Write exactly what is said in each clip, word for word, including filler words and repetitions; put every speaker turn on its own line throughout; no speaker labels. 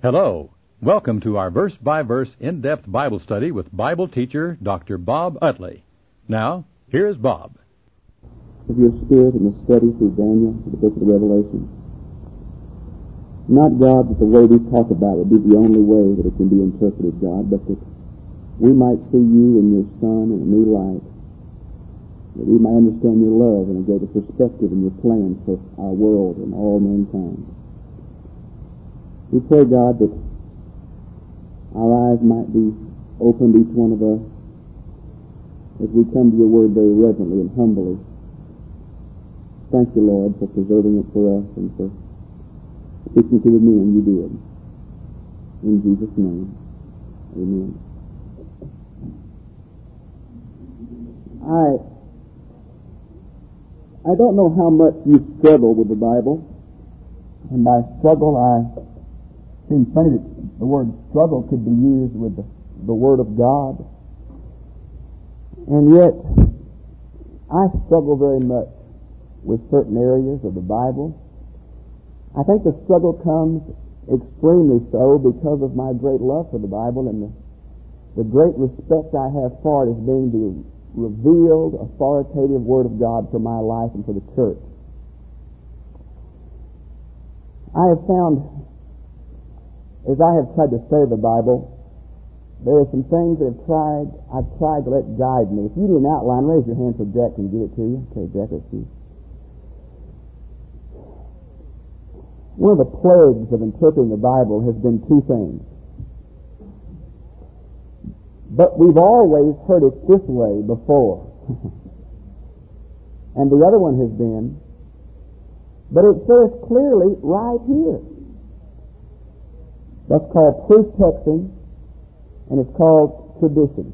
Hello. Welcome to our verse-by-verse in-depth Bible study with Bible teacher Doctor Bob Utley. Now, here's Bob.
Of your spirit in the study through Daniel, the book of the Revelation. Not, God, that the way we talk about it would be the only way that it can be interpreted, God, but that we might see you and your Son in a new light, that we might understand your love in a greater perspective and your plans for our world and all mankind. We pray, God, that our eyes might be opened, each one of us, as we come to your word very reverently and humbly. Thank you, Lord, for preserving it for us and for speaking to the men you did. In Jesus' name, amen. I I don't know how much you struggle with the Bible, and by struggle I seems funny that the word struggle could be used with the, the Word of God, and yet I struggle very much with certain areas of the Bible. I think the struggle comes extremely so because of my great love for the Bible and the, the great respect I have for it as being the revealed, authoritative Word of God for my life and for the church. I have found, as I have tried to study the Bible, there are some things that have tried, I've tried to let guide me. If you need an outline, raise your hand so Jack can give it to you. Okay, Jack, let's see. One of the plagues of interpreting the Bible has been two things. But we've always heard it this way before. And the other one has been, but it says clearly right here. That's called proof-texting, and it's called tradition.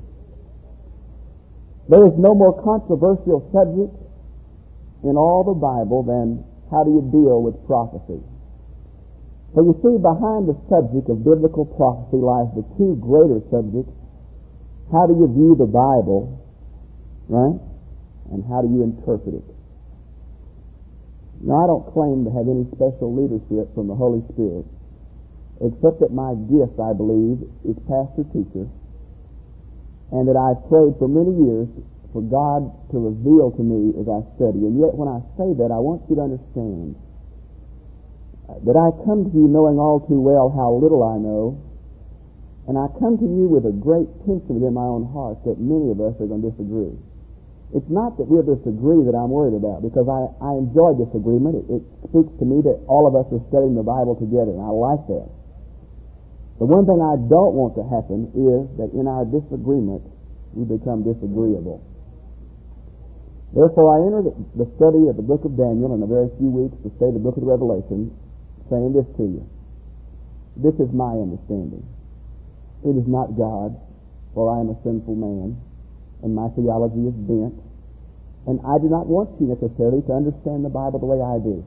There is no more controversial subject in all the Bible than how do you deal with prophecy. For you see, behind the subject of biblical prophecy lies the two greater subjects. How do you view the Bible, right? And how do you interpret it? Now, I don't claim to have any special leadership from the Holy Spirit, except that my gift, I believe, is pastor-teacher, and that I've prayed for many years for God to reveal to me as I study. And yet, when I say that, I want you to understand that I come to you knowing all too well how little I know, and I come to you with a great tension within my own heart that many of us are going to disagree. It's not that we'll disagree that I'm worried about, because I, I enjoy disagreement. It, it speaks to me that all of us are studying the Bible together, and I like that. The one thing I don't want to happen is that in our disagreement, we become disagreeable. Therefore, I enter the, the study of the book of Daniel in a very few weeks to study the book of the Revelation, saying this to you. This is my understanding. It is not God, for I am a sinful man, and my theology is bent, and I do not want you necessarily to understand the Bible the way I do.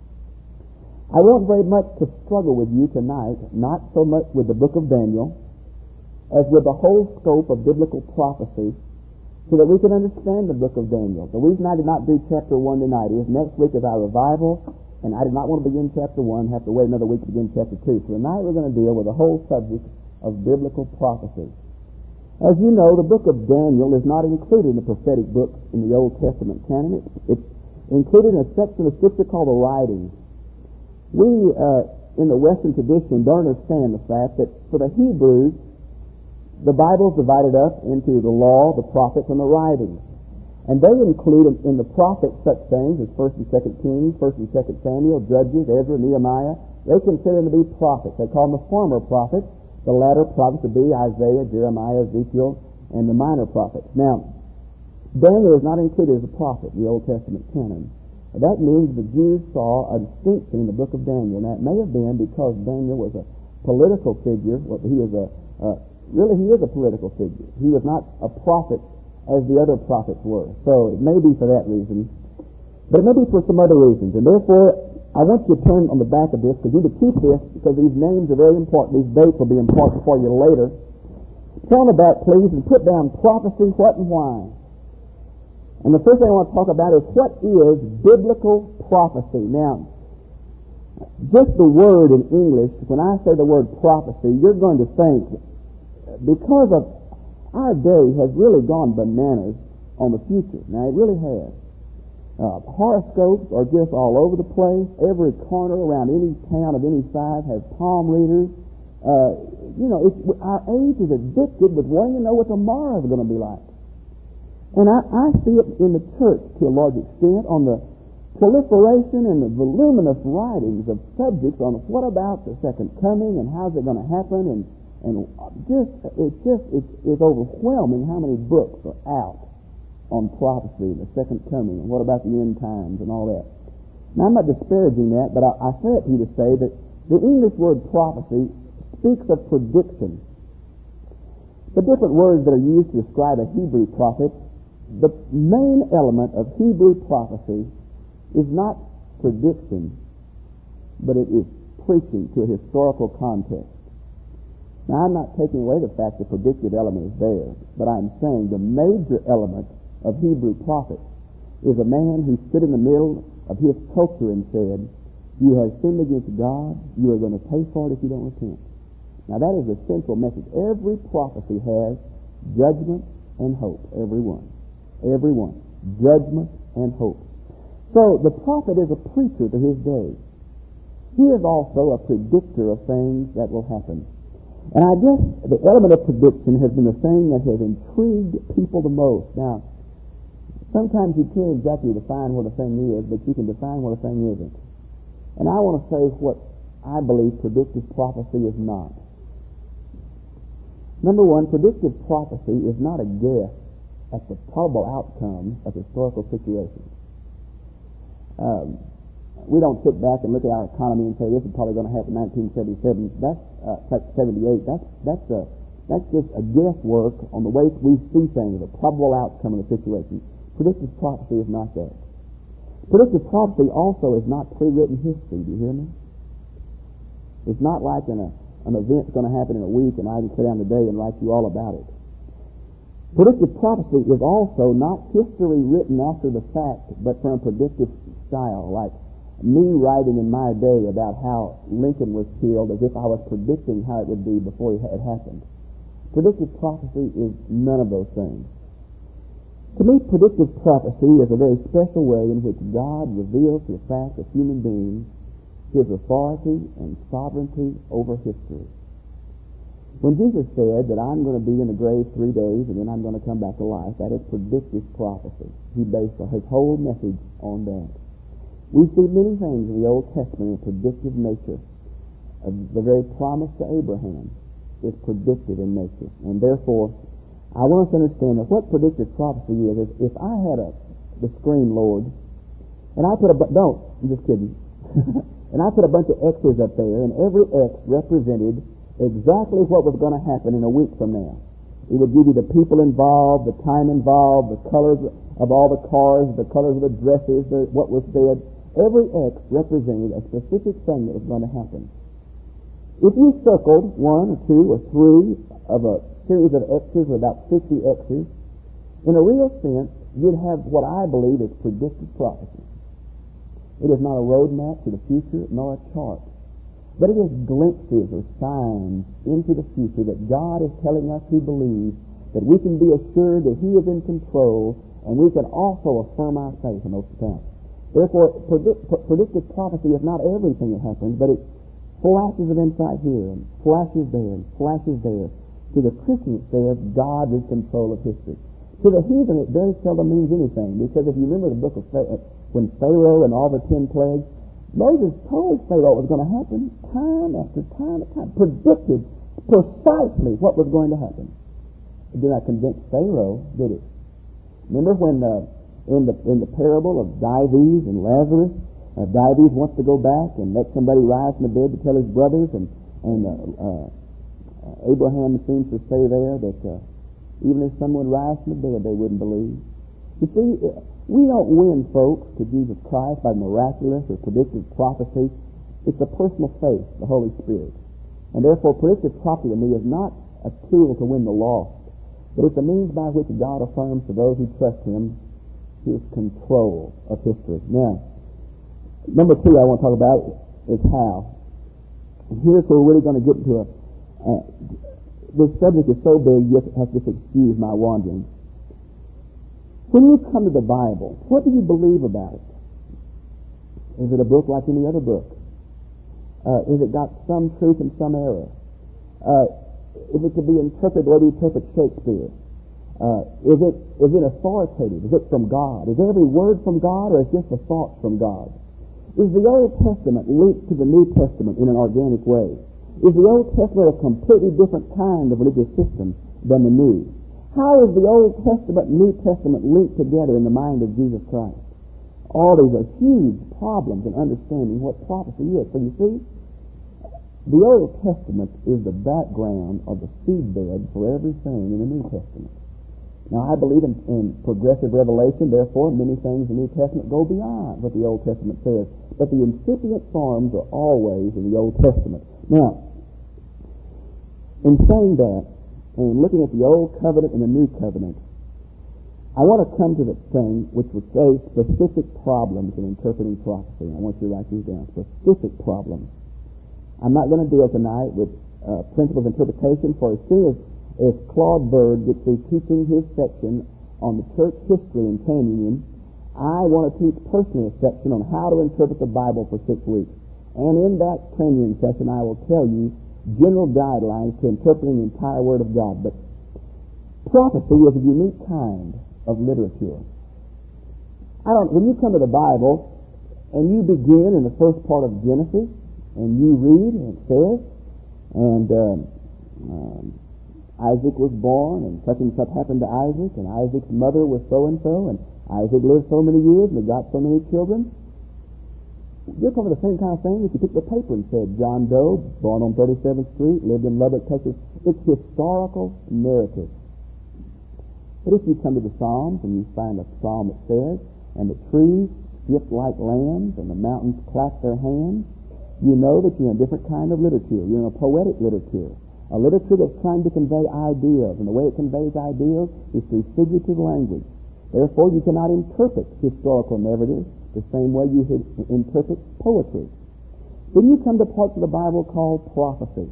I want very much to struggle with you tonight, not so much with the book of Daniel, as with the whole scope of biblical prophecy, so that we can understand the book of Daniel. The reason I did not do chapter one tonight is next week is our revival, and I did not want to begin chapter one, have to wait another week to begin chapter two. So tonight we're going to deal with the whole subject of biblical prophecy. As you know, the book of Daniel is not included in the prophetic books in the Old Testament canon. It's, it's included in a section of Scripture called the writings. We, uh, in the Western tradition, don't understand the fact that for the Hebrews, the Bible is divided up into the law, the prophets, and the writings. And they include in, in the prophets such things as First and Second Kings, First and Second Samuel, Judges, Ezra, Nehemiah. They consider them to be prophets. They call them the former prophets. The latter prophets would be Isaiah, Jeremiah, Ezekiel, and the minor prophets. Now, Daniel is not included as a prophet in the Old Testament canon. That means the Jews saw a distinction in the book of Daniel. Now, it may have been because Daniel was a political figure. Well, he was a, uh, really, he is a political figure. He was not a prophet as the other prophets were. So it may be for that reason. But it may be for some other reasons. And therefore, I want you to turn on the back of this, because you need to keep this, because these names are very important. These dates will be important for you later. Turn on the back, please, and put down prophecy, what and why. And the first thing I want to talk about is what is biblical prophecy. Now, Just the word in English, when I say the word prophecy, you're going to think, because of our day has really gone bananas on the future. Now, it really has. Uh, horoscopes are just all over the place. Every corner around any town of any size has palm readers. Uh, you know, it's, our age is addicted with wanting to know what tomorrow is going to be like. And I, I see it in the church to a large extent on the proliferation and the voluminous writings of subjects on what about the second coming and how's it going to happen, and and just it's just it's, it's overwhelming how many books are out on prophecy, the second coming, and what about the end times and all that. Now, I'm not disparaging that, but I, I say it to you to say that the English word prophecy speaks of prediction. The different words that are used to describe a Hebrew prophet, the main element of Hebrew prophecy is not prediction, but it is preaching to a historical context. Now, I'm not taking away the fact the predictive element is there, but I'm saying the major element of Hebrew prophets is a man who stood in the middle of his culture and said, "You have sinned against God, you are going to pay for it if you don't repent." Now, that is the central message. Every prophecy has judgment and hope, every one. Every one. Judgment and hope. So, the prophet is a preacher to his day. He is also a predictor of things that will happen. And I guess the element of prediction has been the thing that has intrigued people the most. Now, sometimes you can't exactly define what a thing is, but you can define what a thing isn't. And I want to say what I believe predictive prophecy is not. Number one, predictive prophecy is not a guess at the probable outcome of historical situations. Um, we don't sit back and look at our economy and say this is probably going to happen in nineteen seventy-seven. That's uh, seventy-eight. That's that's a that's just a guesswork on the way we see things, the probable outcome of the situation. Predictive prophecy is not that. Predictive prophecy also is not pre-written history. Do you hear me? It's not like an, a, an event's going to happen in a week and I can sit down today and write you all about it. Predictive prophecy is also not history written after the fact, but from a predictive style, like me writing in my day about how Lincoln was killed as if I was predicting how it would be before it had happened. Predictive prophecy is none of those things. To me, predictive prophecy is a very special way in which God reveals to the fact of human beings his authority and sovereignty over history. When Jesus said that I'm going to be in the grave three days and then I'm going to come back to life, that is predictive prophecy. He based his whole message on that. We see many things in the Old Testament in predictive nature. The very promise to Abraham is predictive in nature. And therefore, I want us to understand that what predictive prophecy is, is if I had a, the screen, Lord, and I put a, don't, I'm just kidding, and I put a bunch of X's up there, and every X represented exactly what was going to happen in a week from now. It would give you the people involved, the time involved, the colors of all the cars, the colors of the dresses, the, what was said. Every X represented a specific thing that was going to happen. If you circled one or two or three of a series of X's, about fifty X's, in a real sense, you'd have what I believe is predictive prophecy. It is not a roadmap to the future, nor a chart, but it is glimpses or signs into the future that God is telling us who believe that we can be assured that He is in control, and we can also affirm our faith in those accounts. Therefore, predict, predictive prophecy is not everything that happens, but it's flashes of insight here, and flashes there, and flashes there. To the Christian, it says God is in control of history. To the heathen, it very seldom means anything, because if you remember the book of Pharaoh, when Pharaoh and all the ten plagues, Moses told Pharaoh what was going to happen time after time after time, predicted precisely what was going to happen. It did not convince Pharaoh, did it? Remember when uh, in the in the parable of Dives and Lazarus, uh, Dives wants to go back and let somebody rise from the dead to tell his brothers, and and uh, uh, Abraham seems to say there that uh, even if someone rise from the dead, they wouldn't believe. You see, we don't win folks to Jesus Christ by miraculous or predictive prophecy. It's a personal faith, the Holy Spirit. And therefore, predictive prophecy to me is not a tool to win the lost, but it's a means by which God affirms to those who trust Him His control of history. Now, number two I want to talk about, is how. And here's where we're really going to get into a... Uh, this subject is so big, you have to just excuse my wandering. When you come to the Bible, what do you believe about it? Is it a book like any other book? Uh, is it got some truth and some error? Uh, is it to be interpreted the way we interpret Shakespeare? Uh, is it is it authoritative? Is it from God? Is every word from God, or is just the thoughts from God? Is the Old Testament linked to the New Testament in an organic way? Is the Old Testament a completely different kind of religious system than the New? How is the Old Testament and New Testament linked together in the mind of Jesus Christ? All these are huge problems in understanding what prophecy is. So you see, the Old Testament is the background of the seedbed for everything in the New Testament. Now, I believe in, in progressive revelation, therefore many things in the New Testament go beyond what the Old Testament says. But the incipient forms are always in the Old Testament. Now, in saying that, and looking at the Old Covenant and the New Covenant, I want to come to the thing which would say specific problems in interpreting prophecy. I want you to write these down. Specific problems. I'm not going to deal tonight with uh, principles of interpretation, for as soon as If Claude Bird gets through teaching his section on the church history in Canyon, I want to teach personally a section on how to interpret the Bible for six weeks. And in that Canyon session, I will tell you general guidelines to interpreting the entire Word of God. But prophecy is a unique kind of literature. I don't. When you come to the Bible and you begin in the first part of Genesis and you read and it says, and um, um, Isaac was born, and such and such happened to Isaac, and Isaac's mother was so-and-so, and Isaac lived so many years, and he got so many children. You're talking the same kind of thing if you took the paper and said, John Doe, born on thirty-seventh Street, lived in Lubbock, Texas. It's historical narrative. But if you come to the Psalms, and you find a psalm that says, and the trees skipped like lambs, and the mountains clapped their hands, you know that you're in a different kind of literature. You're in a poetic literature. A literature that's trying to convey ideas, and the way it conveys ideas is through figurative language. Therefore, you cannot interpret historical narratives the same way you interpret poetry. Then you come to parts of the Bible called prophecy.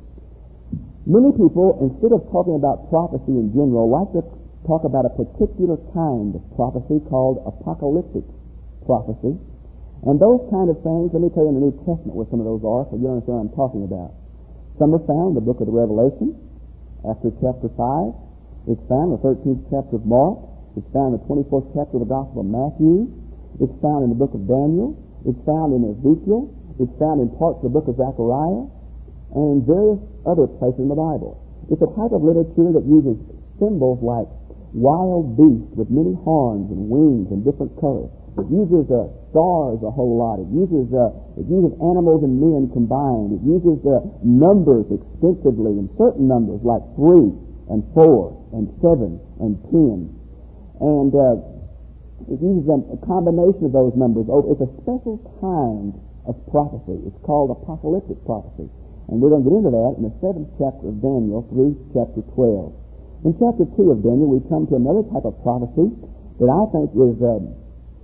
Many people, instead of talking about prophecy in general, like to talk about a particular kind of prophecy called apocalyptic prophecy. And those kind of things, let me tell you in the New Testament what some of those are, so you understand what I'm talking about. Some are found in the book of the Revelation, after chapter five. It's found in the thirteenth chapter of Mark. It's found in the twenty-fourth chapter of the Gospel of Matthew. It's found in the book of Daniel. It's found in Ezekiel. It's found in parts of the book of Zechariah, and in various other places in the Bible. It's a type of literature that uses symbols like wild beasts with many horns and wings and different colors. It uses uh, stars a whole lot. It uses uh, it uses animals and men combined. It uses uh, numbers extensively, and certain numbers like three and four and seven and ten. And uh, it uses a, a combination of those numbers. Oh, it's a special kind of prophecy. It's called apocalyptic prophecy. And we're going to get into that in the seventh chapter of Daniel through chapter twelve. In chapter two of Daniel, we come to another type of prophecy that I think is... Uh,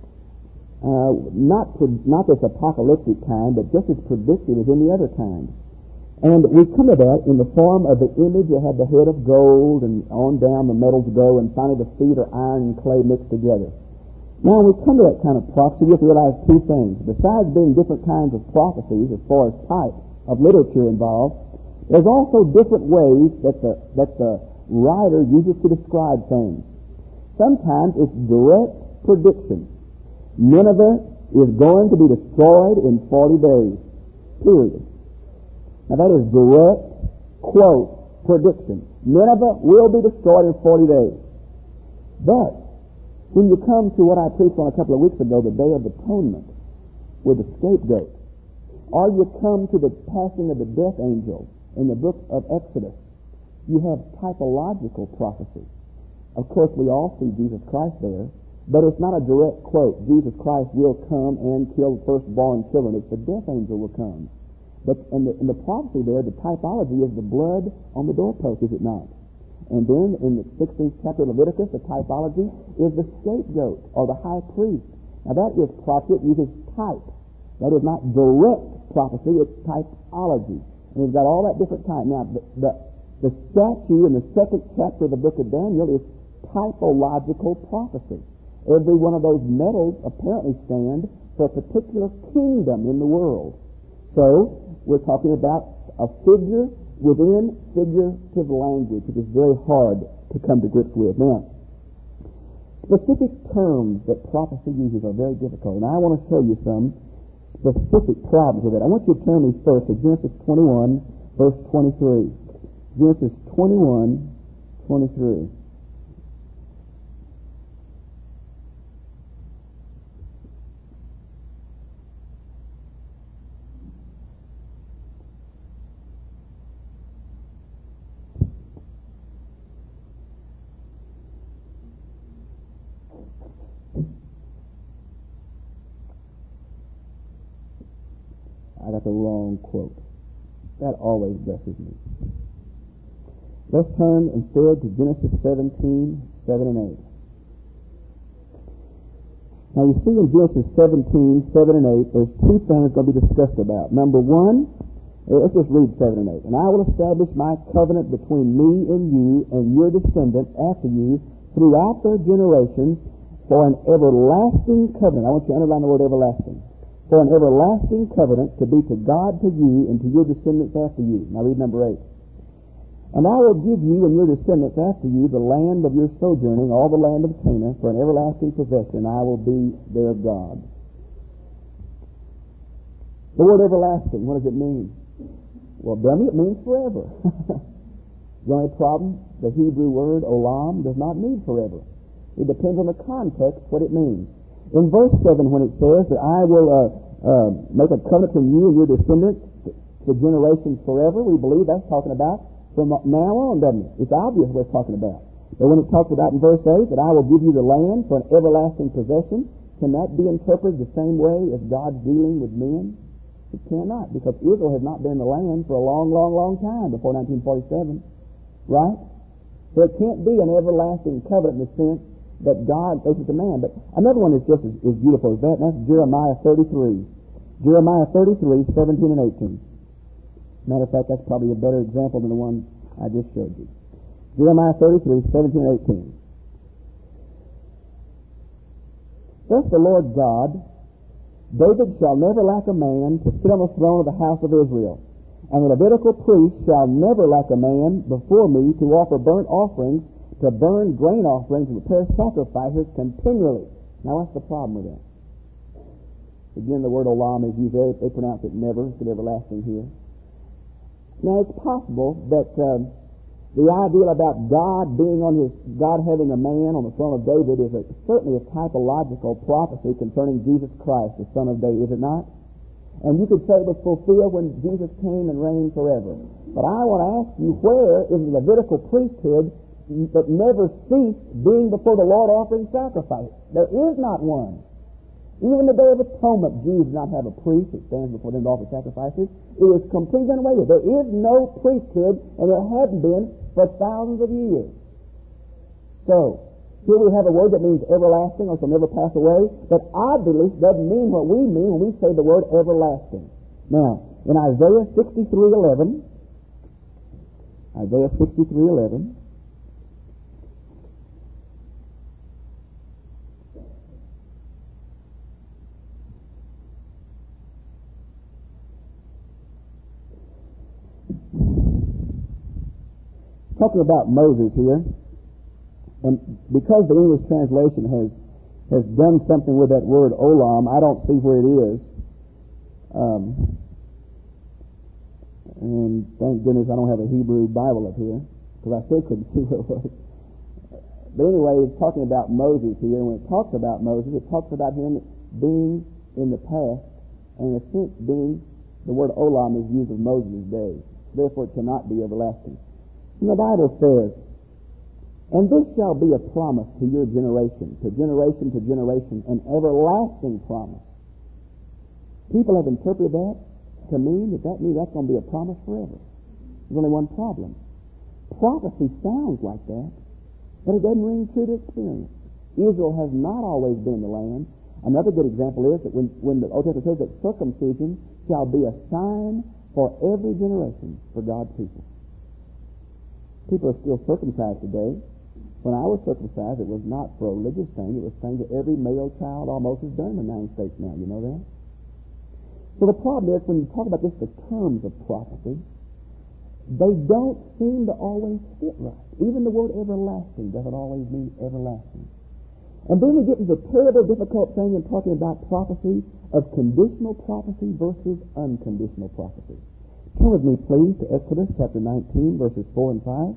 Uh, not pro- not this apocalyptic kind, but just as predictive as any other kind. And we come to that in the form of the image that had the head of gold, and on down the metals go, and finally the feet are iron and clay mixed together. Now, when we come to that kind of prophecy, we have to realize two things. Besides being different kinds of prophecies as far as type of literature involved, there's also different ways that the that the writer uses to describe things. Sometimes it's direct prediction. Nineveh is going to be destroyed in forty days. Period. Now that is direct, quote, prediction. Nineveh will be destroyed in forty days. But when you come to what I preached on a couple of weeks ago, the Day of Atonement, with the scapegoat, or you come to the passing of the death angel in the book of Exodus, you have typological prophecy. Of course, we all see Jesus Christ there, but it's not a direct quote. Jesus Christ will come and kill the firstborn children. It's the death angel will come. But in the, in the prophecy there, the typology is the blood on the doorpost, is it not? And then in the sixteenth chapter of Leviticus, the typology is the scapegoat or the high priest. Now that is prophecy. It uses type. That is not direct prophecy, it's typology. And we've got all that different type. Now, the, the, the statue in the second chapter of the book of Daniel is typological prophecy. Every one of those medals apparently stand for a particular kingdom in the world. So, we're talking about a figure within figurative language, which is very hard to come to grips with. Now, specific terms that prophecy uses are very difficult, and I want to show you some specific problems with it. I want you to turn me first to Genesis twenty-one, verse twenty-three. Genesis twenty-one, twenty-three. I got the wrong quote. That always blesses me. Let's turn instead to Genesis seventeen, seven and eight. Now you see in Genesis seventeen, seven and eight, there's two things going to be discussed about. Number one, let's just read seven and eight. And I will establish my covenant between me and you and your descendants after you throughout their generations for an everlasting covenant. I want you to underline the word everlasting. For an everlasting covenant to be to God, to you, and to your descendants after you. Now read number eight. And I will give you and your descendants after you the land of your sojourning, all the land of Canaan, for an everlasting possession. I will be their God. The word everlasting, what does it mean? Well, dummy, it means forever. The only problem, the Hebrew word olam does not mean forever. It depends on the context what it means. In verse seven, when it says that I will uh, uh, make a covenant between you and your descendants to generations forever, we believe that's talking about from now on, doesn't it? It's obvious what it's talking about. But when it talks about in verse eight that I will give you the land for an everlasting possession, can that be interpreted the same way as God's dealing with men? It cannot, because Israel has not been in the land for a long, long, long time before nineteen forty-seven. Right? So it can't be an everlasting covenant in the sense that God faces to man. But another one is just as, as beautiful as that, and that's Jeremiah thirty-three. Jeremiah thirty-three, seventeen and eighteen. Matter of fact, that's probably a better example than the one I just showed you. Jeremiah thirty-three, seventeen and eighteen. Thus the Lord God, David shall never lack a man to sit on the throne of the house of Israel, and the Levitical priest shall never lack a man before me to offer burnt offerings, to burn grain offerings and prepare sacrifices continually. Now, what's the problem with that? Again, the word olam is used there. They pronounce it never. It's everlasting here. Now, it's possible that uh, the idea about God being on his, God having a man on the throne of David is a, certainly a typological prophecy concerning Jesus Christ, the Son of David, is it not? And you could say it was fulfilled when Jesus came and reigned forever. But I want to ask you, where is the Levitical priesthood that never ceased being before the Lord offering sacrifice? There is not one. Even the Day of Atonement, Jews do not have a priest that stands before them to offer sacrifices. It was completely done away with. There is no priesthood, and there hadn't been for thousands of years. So, here we have a word that means everlasting or shall never pass away, but obviously doesn't mean what we mean when we say the word everlasting. Now, in Isaiah sixty-three eleven, Isaiah sixty-three eleven, talking about Moses here, and because the English translation has has done something with that word olam, I don't see where it is. Um, and thank goodness I don't have a Hebrew Bible up here, because I still couldn't see where it was. But anyway, it's talking about Moses here, and when it talks about Moses, it talks about him being in the past, and in a sense being, the word olam is used of Moses' days. Therefore it cannot be everlasting. And the Bible says, and this shall be a promise to your generation, to generation to generation, an everlasting promise. People have interpreted that to mean that that means that's going to be a promise forever. There's only one problem. Prophecy sounds like that, but it doesn't ring true to experience. Israel has not always been in the land, Another good example is that when, when the Old Testament says that circumcision shall be a sign for every generation for God's people. People are still circumcised today. When I was circumcised, it was not for a religious thing. It was a thing that every male child almost is done in the United States now. You know that? So the problem is, when you talk about just the terms of prophecy, they don't seem to always fit right. Even the word everlasting doesn't always mean everlasting. And then we get into the terrible, difficult thing in talking about prophecy of conditional prophecy versus unconditional prophecy. Turn with me, please, to Exodus chapter nineteen, verses four and five.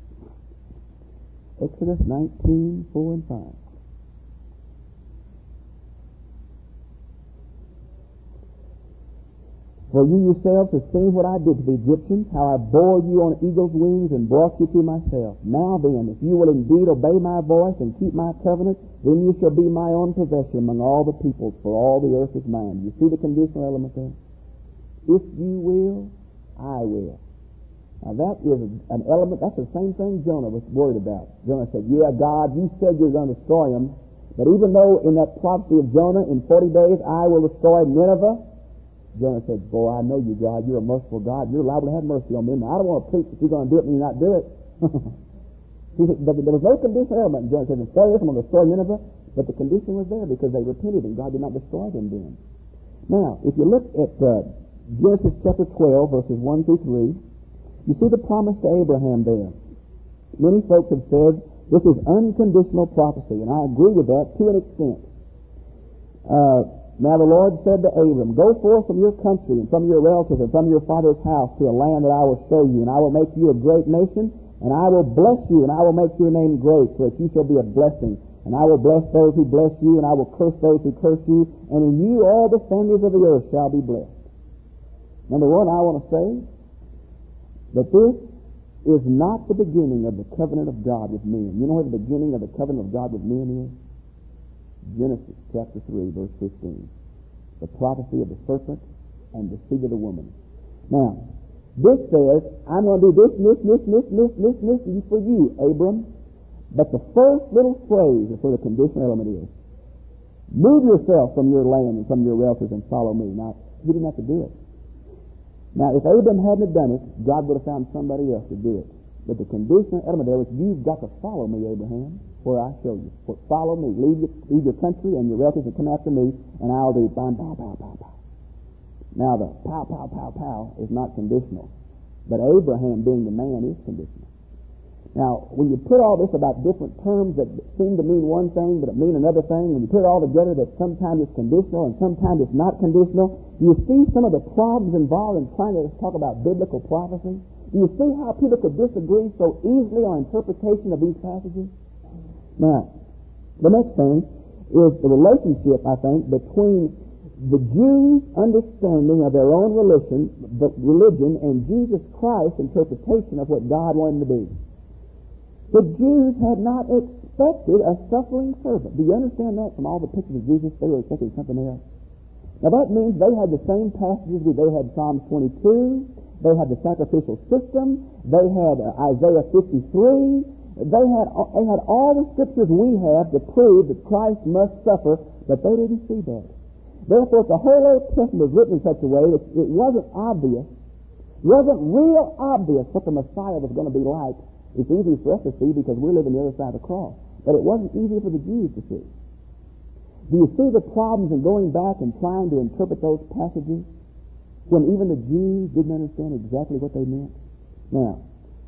Exodus nineteen, four and five. For you yourselves have seen what I did to the Egyptians, how I bore you on eagle's wings and brought you to myself. Now then, if you will indeed obey my voice and keep my covenant, then you shall be my own possession among all the peoples, for all the earth is mine. You see the conditional element there? If you will, I will. Now that is an element, that's the same thing Jonah was worried about. Jonah said, yeah, God, you said you were going to destroy them, but even though in that prophecy of Jonah, in forty days I will destroy Nineveh, Jonah said, boy, I know you, God. You're a merciful God. You're liable to have mercy on me. Now, I don't want to preach that you're going to do it and you not do it. He said, but there was no conditional element. Jonah said, in four years I'm going to destroy Nineveh. But the condition was there because they repented and God did not destroy them then. Now, if you look at uh, Genesis chapter twelve, verses one through three, you see the promise to Abraham there. Many folks have said this is unconditional prophecy, and I agree with that to an extent. Uh... Now the Lord said to Abram, go forth from your country and from your relatives and from your father's house to a land that I will show you, and I will make you a great nation, and I will bless you, and I will make your name great, so that you shall be a blessing. And I will bless those who bless you, and I will curse those who curse you, and in you all the families of the earth shall be blessed. Number one, I want to say that this is not the beginning of the covenant of God with men. You know what the beginning of the covenant of God with men is? Genesis chapter three, verse fifteen. The prophecy of the serpent and the seed of the woman. Now, this says, I'm going to do this, this, this, this, this, this, this, this for you, Abram. But the first little phrase is where the conditional element is. Move yourself from your land and from your relatives and follow me. Now, he didn't have to do it. Now, if Abram hadn't done it, God would have found somebody else to do it. But the conditional element there was, you've got to follow me, Abraham, where I show you. For follow me. Leave your, leave your country and your relatives and come after me, and I'll do bam, pow, pow, pow, pow. Now, the pow, pow, pow, pow is not conditional. But Abraham, being the man, is conditional. Now, when you put all this about different terms that seem to mean one thing, but it mean another thing, when you put it all together that sometimes it's conditional and sometimes it's not conditional, you see some of the problems involved in trying to talk about biblical prophecy? Do you see how people could disagree so easily on interpretation of these passages? Now, the next thing is the relationship, I think, between the Jews' understanding of their own religion, the religion and Jesus Christ's interpretation of what God wanted to be. The Jews had not expected a suffering servant. Do you understand that from all the pictures of Jesus? They were expecting something else. Now that means they had the same passages. They had Psalms twenty-two. They had the sacrificial system. They had uh, Isaiah fifty-three. They had, uh, they had all the scriptures we have to prove that Christ must suffer, but they didn't see that. Therefore, the whole Old Testament was written in such a way that it wasn't obvious, wasn't real obvious what the Messiah was going to be like. It's easy for us to see because we're living the other side of the cross. But it wasn't easy for the Jews to see. Do you see the problems in going back and trying to interpret those passages when even the Jews didn't understand exactly what they meant? Now,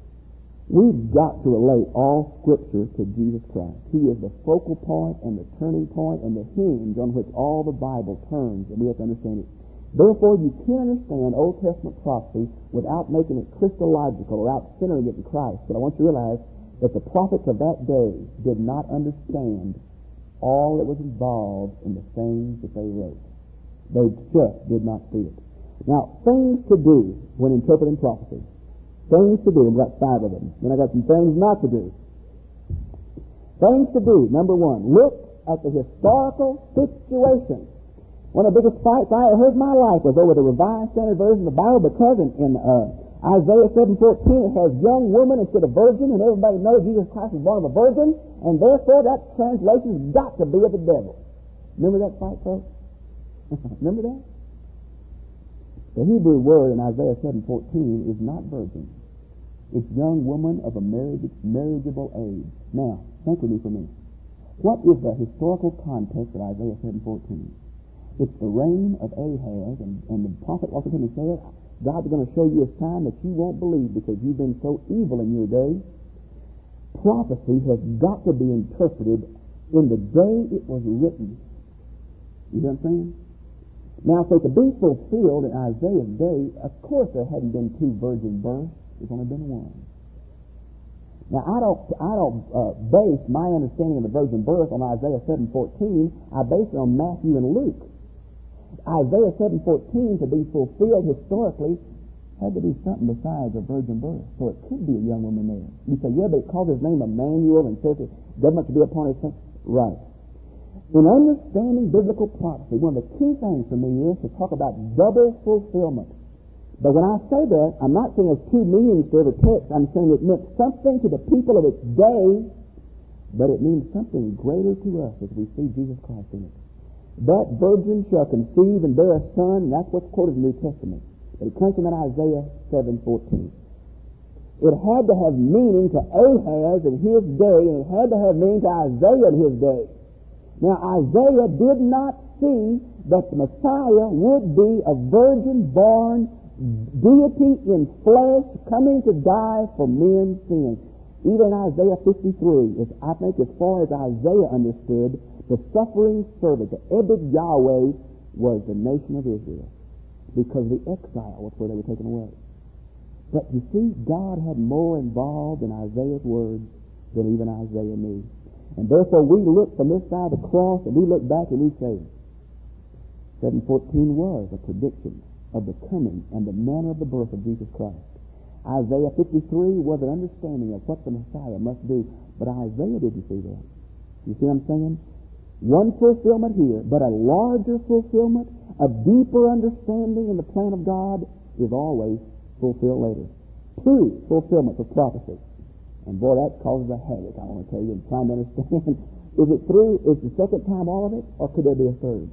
we've got to relate all Scripture to Jesus Christ. He is the focal point and the turning point and the hinge on which all the Bible turns, and we have to understand it. Therefore, you can't understand Old Testament prophecy without making it Christological, without centering it in Christ. But I want you to realize that the prophets of that day did not understand all that was involved in the things that they wrote. They just did not see it. Now, things to do when interpreting prophecy. Things to do. I've got five of them. Then I got some things not to do. Things to do. Number one, look at the historical situation. One of the biggest fights I ever heard in my life was over the Revised Standard Version of the Bible because in, in uh, Isaiah seven fourteen it has young woman instead of virgin, and everybody knows Jesus Christ was born of a virgin, and therefore that translation's got to be of the devil. Remember that fight, folks? Remember that? The Hebrew word in Isaiah seven fourteen is not virgin. It's young woman of a marriage, marriageable age. Now, think with me for a minute. What is the historical context of Isaiah seven fourteen? It's the reign of Ahaz, and, and the prophet also came and said, God's going to show you a sign that you won't believe because you've been so evil in your day. Prophecy has got to be interpreted in the day it was written. You know what I'm saying? Now, for it to be fulfilled in Isaiah's day, of course there hadn't been two virgin births. There's only been one. Now, I don't, I don't uh, base my understanding of the virgin birth on Isaiah seven fourteen. I base it on Matthew and Luke. Isaiah seven fourteen, to be fulfilled historically, had to be something besides a virgin birth. So it could be a young woman there. You say, yeah, but it calls his name Emmanuel and says it government to be upon his son. Right. In understanding biblical prophecy, one of the key things for me is to talk about double fulfillment. But when I say that, I'm not saying there's two meanings to every text. I'm saying it meant something to the people of its day, but it means something greater to us as we see Jesus Christ in it. That virgin shall conceive and bear a son, and that's what's quoted in the New Testament. But it comes from Isaiah seven fourteen. It had to have meaning to Ahaz in his day, and it had to have meaning to Isaiah in his day. Now, Isaiah did not see that the Messiah would be a virgin-born deity in flesh coming to die for men's sins. Even in Isaiah fifty-three, is, I think as far as Isaiah understood, the suffering servant, the Ebed Yahweh, was the nation of Israel because the exile was where they were taken away. But you see, God had more involved in Isaiah's words than even Isaiah knew. And therefore we look from this side of the cross and we look back and we say, seven fourteen was a prediction of the coming and the manner of the birth of Jesus Christ. Isaiah fifty-three was an understanding of what the Messiah must do. But Isaiah didn't see that. You see what I'm saying? One fulfillment here, but a larger fulfillment, a deeper understanding in the plan of God is always fulfilled later. Two fulfillments of prophecy. And boy, that causes a headache, I want to tell you, in trying to understand. Is it through, is the second time all of it, or could there be a third?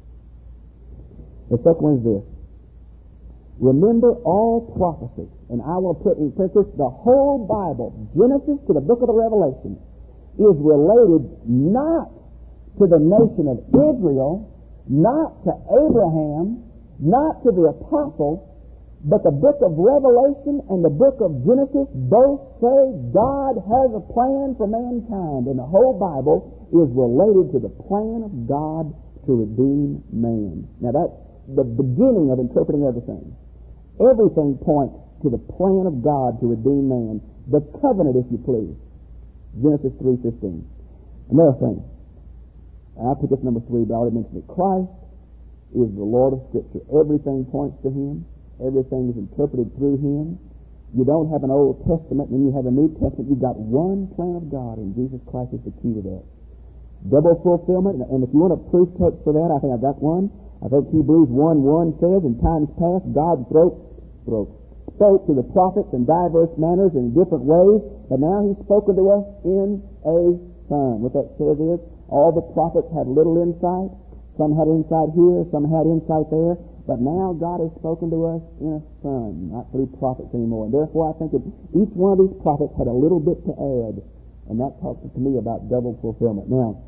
The second one is this. Remember all prophecy, and I will put in parentheses, the whole Bible, Genesis to the book of the Revelation, is related not to the nation of Israel, not to Abraham, not to the apostles, but the book of Revelation and the book of Genesis both say God has a plan for mankind, and the whole Bible is related to the plan of God to redeem man. Now that's the beginning of interpreting everything. Everything points to the plan of God to redeem man. The covenant, if you please. Genesis three fifteen. Another thing. I put this number three, but I already mentioned it. Christ is the Lord of Scripture. Everything points to Him. Everything is interpreted through Him. You don't have an Old Testament, and you have a New Testament. You've got one plan of God, and Jesus Christ is the key to that. Double fulfillment, and if you want a proof text for that, I think I've got one. I think Hebrews one one says, in times past, God spoke, spoke, spoke to the prophets in diverse manners and in different ways, but now He's spoken to us in a Son. What that says is, all the prophets had little insight. Some had insight here, some had insight there. But now God has spoken to us in a Son, not through prophets anymore. And therefore I think that each one of these prophets had a little bit to add. And that talks to me about double fulfillment. Now,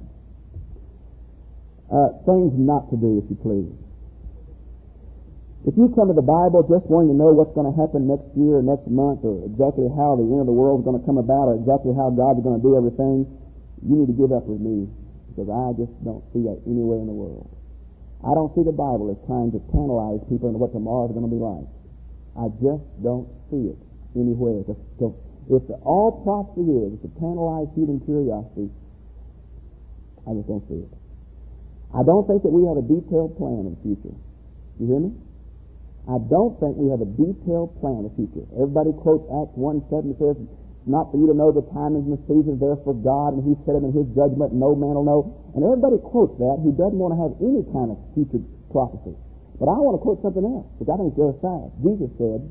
uh, things not to do, if you please. If you come to the Bible just wanting to know what's going to happen next year or next month, or exactly how the end of the world is going to come about, or exactly how God is going to do everything, you need to give up with me, because I just don't see that anywhere in the world. I don't see the Bible as trying to tantalize people into what tomorrow is going to be like. I just don't see it anywhere. If, if, if the, all prophecy is to tantalize human curiosity, I just don't see it. I don't think that we have a detailed plan of the future. You hear me? I don't think we have a detailed plan of the future. Everybody quotes Acts one seven and says, it's not for you to know the timings and the seasons, they're for God, and He set them in His judgment, and no man will know. And everybody quotes that who doesn't want to have any kind of future prophecy. But I want to quote something else, which I think is the other side. Jesus said,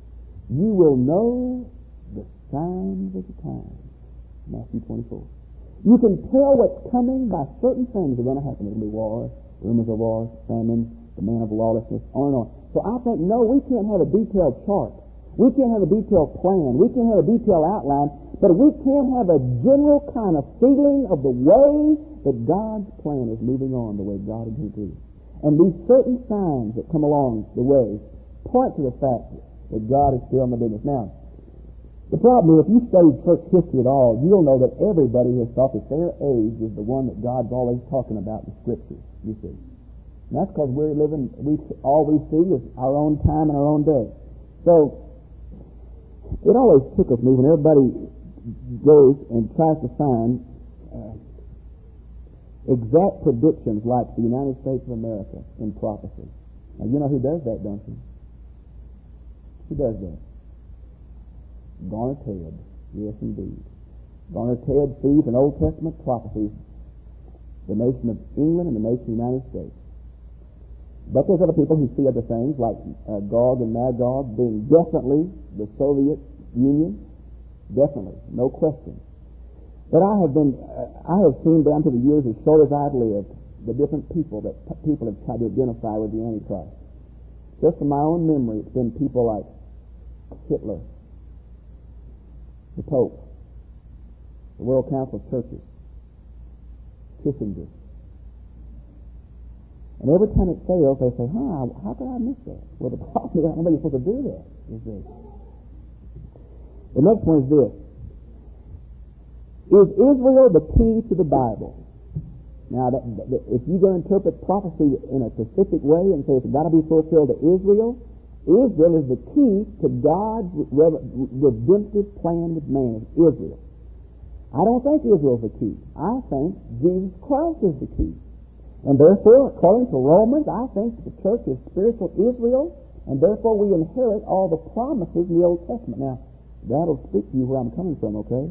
you will know the signs of the time. Matthew twenty-four. You can tell what's coming by certain things that are going to happen. There'll be war, rumors of war, famine, the man of lawlessness, on and on. So I think, no, we can't have a detailed chart. We can't have a detailed plan. We can't have a detailed outline. But we can have a general kind of feeling of the way that God's plan is moving on, the way God intended to. And these certain signs that come along the way point to the fact that God is still in the business. Now, the problem is, if you study church history at all, you'll know that everybody has thought that their age is the one that God's always talking about in Scripture, you see. And that's because we're living, we all we see is our own time and our own day. So, it always tickles me when everybody goes and tries to find uh, exact predictions like the United States of America in prophecy. Now, you know who does that, don't you? Who does that? Garner Ted. Yes, indeed. Garner Ted sees in Old Testament prophecies the nation of England and the nation of the United States. But there's other people who see other things, like uh, Gog and Magog being definitely the Soviet Union. Definitely, no question. But I have been, uh, I have seen down to the years as short as I've lived, the different people that p- people have tried to identify with the Antichrist. Just from my own memory, it's been people like Hitler, the Pope, the World Council of Churches, Kissinger. And every time it fails, they say, huh, how could I miss that? Well, the problem is, I don't think you're supposed to do that, you see. The next one is this. Is Israel the key to the Bible? Now, that, that, if you're going to interpret prophecy in a specific way and say it's got to be fulfilled to Israel, Israel is the key to God's redemptive plan with man, Israel. I don't think Israel is the key. I think Jesus Christ is the key. And therefore, according to Romans, I think the church is spiritual Israel, and therefore we inherit all the promises in the Old Testament. Now, that'll speak to you where I'm coming from, okay?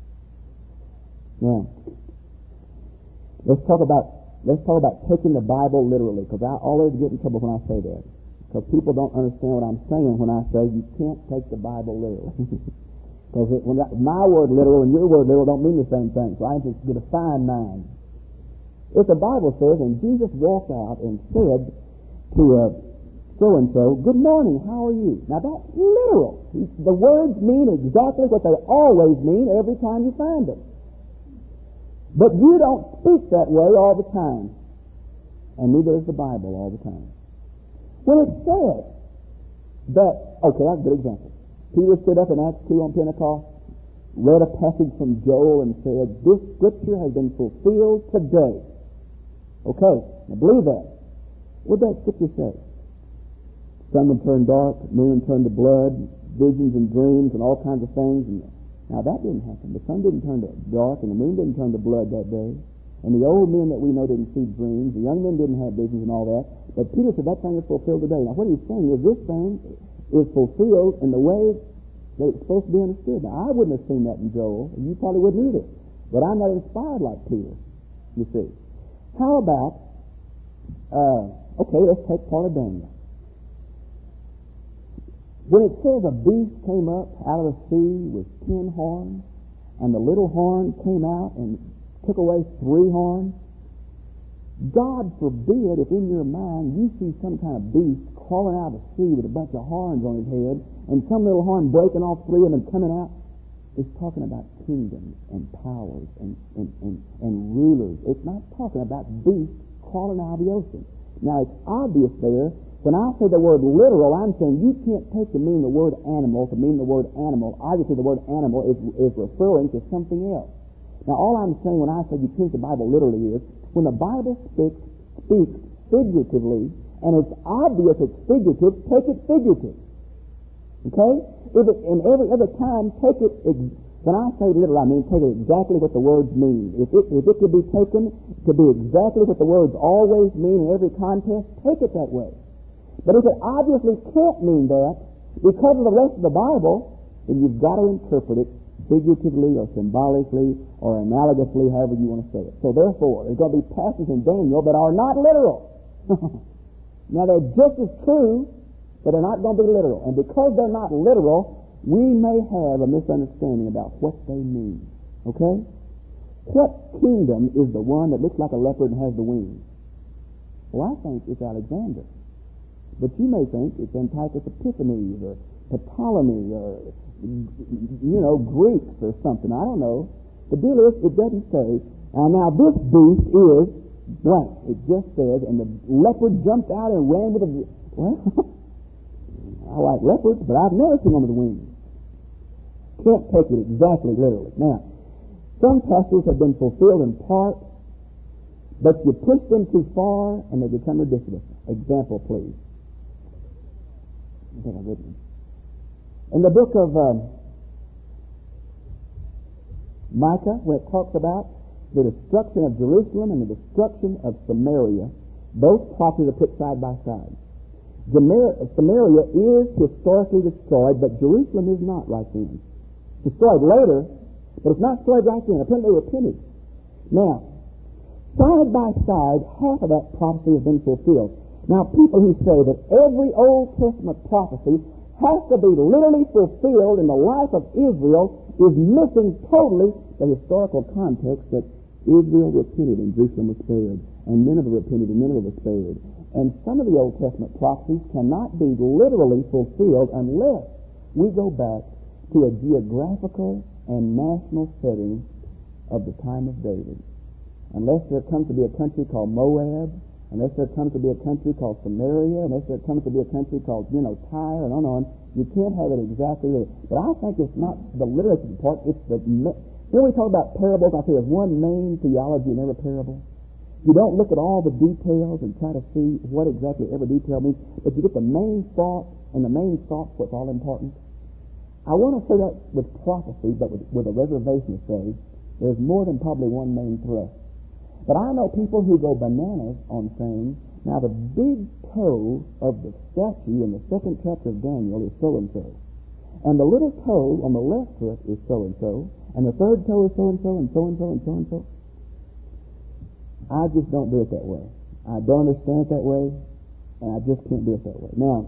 Now, let's talk about let's talk about taking the Bible literally, because I always get in trouble when I say that. Because people don't understand what I'm saying when I say you can't take the Bible literally. Because when that, my word literal and your word literal don't mean the same thing. So I have to get a fine mind. If the Bible says, and Jesus walked out and said to uh, so-and-so, good morning, how are you? Now that's literal. The words mean exactly what they always mean every time you find them. But you don't speak that way all the time. And neither does the Bible all the time. When it says that, okay, that's a good example. Peter stood up in Acts two on Pentecost, read a passage from Joel and said, this scripture has been fulfilled today. Okay, now believe that. What did that scripture say? Sun would turn dark, moon would turn to blood, visions and dreams and all kinds of things. And now that didn't happen. The sun didn't turn to dark and the moon didn't turn to blood that day. And the old men that we know didn't see dreams. The young men didn't have visions and all that. But Peter said that thing is fulfilled today. Now what he's saying is this thing is fulfilled in the way that it's supposed to be understood. Now I wouldn't have seen that in Joel, and you probably wouldn't either. But I'm not inspired like Peter, you see. How about, uh, okay, let's take part of Daniel. When it says a beast came up out of the sea with ten horns, and the little horn came out and took away three horns, God forbid if in your mind you see some kind of beast crawling out of the sea with a bunch of horns on his head, and some little horn breaking off three of them and coming out. It's talking about kingdoms and powers and, and, and, and rulers. It's not talking about beasts crawling out of the ocean. Now it's obvious there. When I say the word literal, I'm saying you can't take to mean the word animal to mean the word animal. Obviously the word animal is, is referring to something else. Now all I'm saying when I say you take the Bible literally is, when the Bible speaks, speaks figuratively, and it's obvious it's figurative, take it figurative. Okay? If it, and every other time, take it, ex- when I say literal, I mean take it exactly what the words mean. If it, if it could be taken to be exactly what the words always mean in every context, take it that way. But if it obviously can't mean that, because of the rest of the Bible, then you've got to interpret it figuratively or symbolically or analogously, however you want to say it. So therefore, there's going to be passages in Daniel that are not literal. Now they're just as true, but they're not going to be literal. And because they're not literal, we may have a misunderstanding about what they mean. Okay? What kingdom is the one that looks like a leopard and has the wings? Well, I think it's Alexander. But you may think it's Antiochus Epiphanes or Ptolemy or, you know, Greeks or something. I don't know. The deal is, it doesn't say, uh, now this beast is blank. It just says, and the leopard jumped out and ran with a... Well, I like leopards, but I've never seen one with wings. Can't take it exactly literally. Now, some passages have been fulfilled in part, but you push them too far and they become ridiculous. Example, please. I think I've written it. In the book of um, Micah, where it talks about the destruction of Jerusalem and the destruction of Samaria, both prophecies are put side by side. Samaria is historically destroyed, but Jerusalem is not right then. It's destroyed later, but it's not destroyed right then. Apparently they repented. Now, side by side, half of that prophecy has been fulfilled. Now, people who say that every Old Testament prophecy has to be literally fulfilled in the life of Israel is missing totally the historical context that Israel repented and Jerusalem was spared, and Nineveh repented and Nineveh was spared. And some of the Old Testament prophecies cannot be literally fulfilled unless we go back to a geographical and national setting of the time of David. Unless there comes to be a country called Moab, unless there comes to be a country called Samaria, unless there comes to be a country called, you know, Tyre, and on and on, you can't have it exactly there. But I think it's not the literacy part, it's the... Me- you know, we talk about parables, I say there's one main theology in every parable. You don't look at all the details and try to see what exactly every detail means, but you get the main thought, and the main thought's what's all important. I want to say that with prophecy, but with, with a reservation to say, there's more than probably one main thrust. But I know people who go bananas on saying, now the big toe of the statue in the second chapter of Daniel is so-and-so. And the little toe on the left foot is so-and-so. And the third toe is so-and-so and so-and-so and so-and-so. I just don't do it that way. I don't understand it that way, and I just can't do it that way. Now,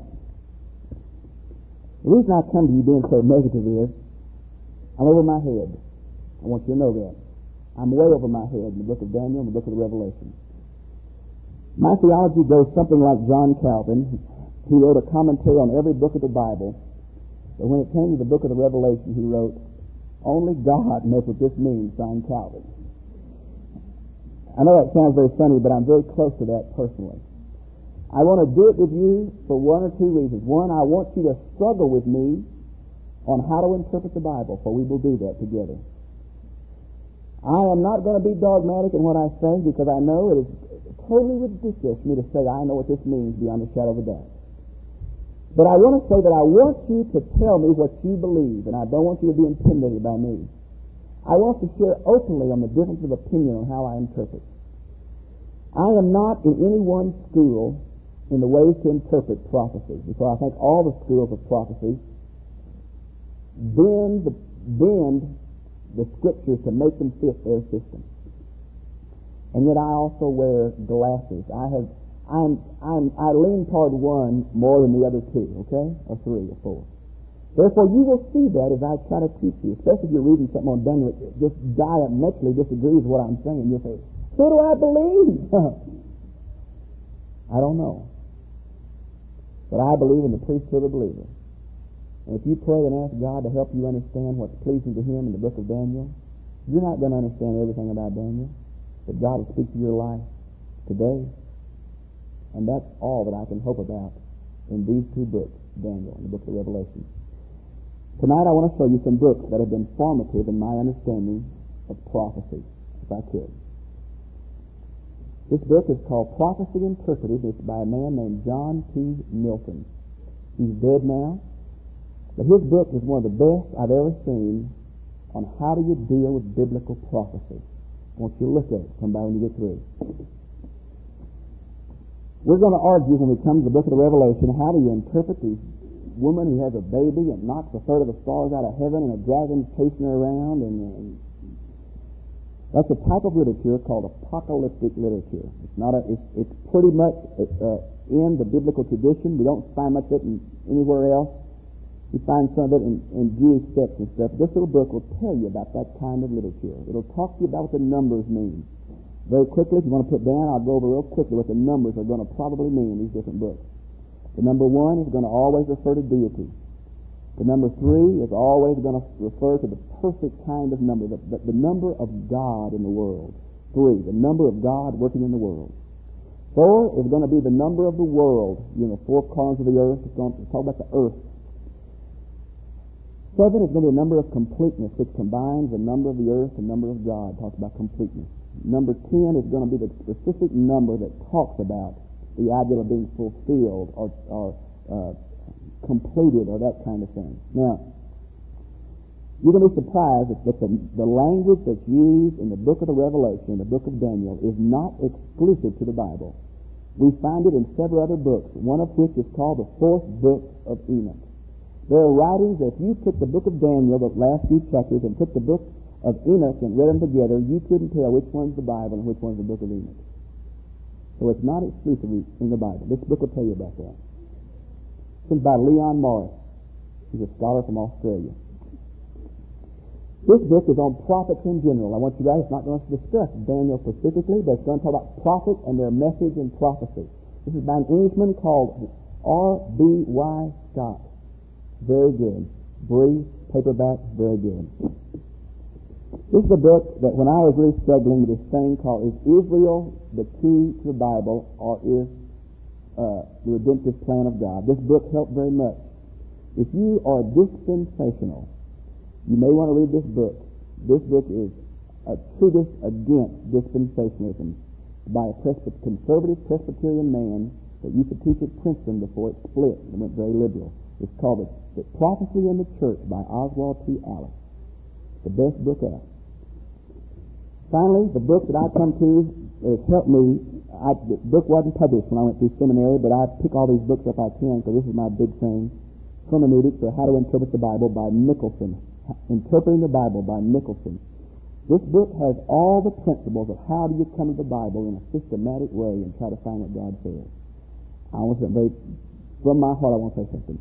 the reason I come to you being so negative is I'm over my head. I want you to know that. I'm way over my head in the book of Daniel and the book of the Revelation. My theology goes something like John Calvin. He wrote a commentary on every book of the Bible. But when it came to the book of the Revelation, he wrote, only God knows what this means, signed Calvin. I know that sounds very funny, but I'm very close to that personally. I want to do it with you for one or two reasons. One, I want you to struggle with me on how to interpret the Bible, for we will do that together. I am not going to be dogmatic in what I say, because I know it is totally ridiculous for me to say I know what this means beyond a shadow of a doubt. But I want to say that I want you to tell me what you believe, and I don't want you to be intimidated by me. I want to share openly on the difference of opinion on how I interpret. I am not in any one school in the ways to interpret prophecy, because I think all the schools of prophecy bend the, bend the scriptures to make them fit their system. And yet I also wear glasses. I have, I'm, I'm, I lean toward one more than the other two, okay? Or three or four. Therefore, you will see that as I try to teach you, especially if you're reading something on Daniel that just diametrically disagrees with what I'm saying. You'll say, who do I believe? I don't know. But I believe in the priesthood of the believer. And if you pray and ask God to help you understand what's pleasing to Him in the book of Daniel, you're not going to understand everything about Daniel, but God will speak to your life today. And that's all that I can hope about in these two books, Daniel and the book of Revelation. Tonight I want to show you some books that have been formative in my understanding of prophecy, if I could. This book is called Prophecy Interpreted. It's by a man named John T. Milton. He's dead now, but his book is one of the best I've ever seen on how do you deal with biblical prophecy. I want you to look at it. Come by when you get through. We're going to argue when we come to the book of the Revelation, how do you interpret these woman who has a baby and knocks a third of the stars out of heaven and a dragon chasing her around, and, and that's a type of literature called apocalyptic literature. It's not a. It's, it's pretty much uh, in the biblical tradition. We don't find much of it in, anywhere else. You find some of it in, in Jewish texts and stuff. This little book will tell you about that kind of literature. It'll talk to you about what the numbers mean. Very quickly, if you want to put down, I'll go over real quickly what the numbers are going to probably mean in these different books. The number one is going to always refer to deity. The number three is always going to refer to the perfect kind of number, the, the, the number of God in the world. Three, the number of God working in the world. Four is going to be the number of the world, you know, four corners of the earth. It's going to talk about the earth. Seven is going to be a number of completeness, which combines the number of the earth and the number of God. Talks about completeness. Number ten is going to be the specific number that talks about the ideal of being fulfilled or, or uh, completed or that kind of thing. Now, you're going to be surprised that, that the, the language that's used in the book of the Revelation, in the book of Daniel, is not exclusive to the Bible. We find it in several other books, one of which is called the fourth book of Enoch. There are writings that if you took the book of Daniel, the last few chapters, and took the book of Enoch and read them together, you couldn't tell which one's the Bible and which one's the book of Enoch. So it's not exclusively in the Bible. This book will tell you about that. It's by Leon Morris. He's a scholar from Australia. This book is on prophets in general. I want you guys, it's not going to discuss Daniel specifically, but it's going to talk about prophets and their message and prophecy. This is by an Englishman called R B Y Scott. Very good. Brief, paperback, very good. This is a book that when I was really struggling with this thing called Is Israel the Key to the Bible, or is uh, the Redemptive Plan of God? This book helped very much. If you are dispensational, you may want to read this book. This book is a treatise against dispensationalism by a Presby- conservative Presbyterian man that used to teach at Princeton before it split and went very liberal. It's called The, the Prophecy in the Church by Oswald T. Allen. It's the best book out. Finally, the book that I come to has helped me. I, the book wasn't published when I went through seminary, but I pick all these books up I can because this is my big thing. Hermeneutics, or How to Interpret the Bible, by Nicholson. Interpreting the Bible by Nicholson. This book has all the principles of how do you come to the Bible in a systematic way and try to find what God says. I want to say, from my heart, I want to say something.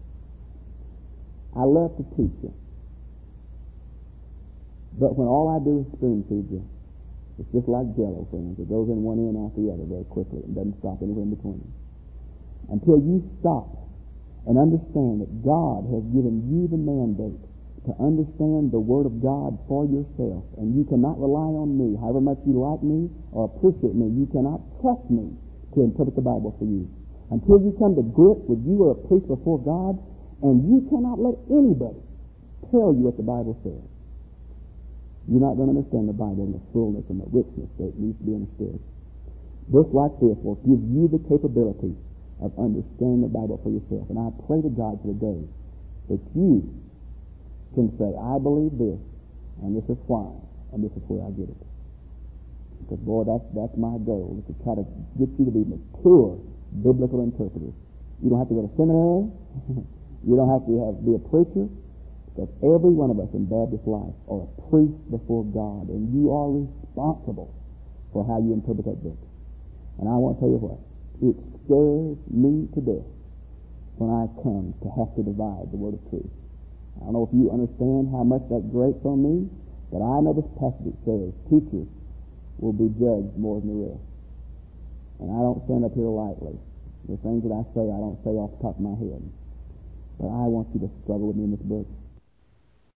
I love to teach you. But when all I do is spoon feed you, it's just like Jell-O, friends. It goes in one ear and out the other very quickly and doesn't stop anywhere in between. Until you stop and understand that God has given you the mandate to understand the Word of God for yourself, and you cannot rely on me. However much you like me or appreciate me, you cannot trust me to interpret the Bible for you. Until you come to grips with you are a priest before God, and you cannot let anybody tell you what the Bible says, you're not going to understand the Bible in the fullness and the richness that it needs to be understood. Books like this will give you the capability of understanding the Bible for yourself. And I pray to God for the day that you can say, I believe this, and this is why, and this is where I get it. Because, boy, that's, that's my goal, is to try to get you to be mature biblical interpreters. You don't have to go to seminary. You don't have to have, be a preacher, because every one of us in Baptist life are a priest before God, and you are responsible for how you interpret that book. And I want to tell you what, it scares me to death when I come to have to divide the word of truth. I don't know if you understand how much that grates on me, but I know this passage says teachers will be judged more than the rest. And I don't stand up here lightly. The things that I say, I don't say off the top of my head. But I want you to struggle with me in this book.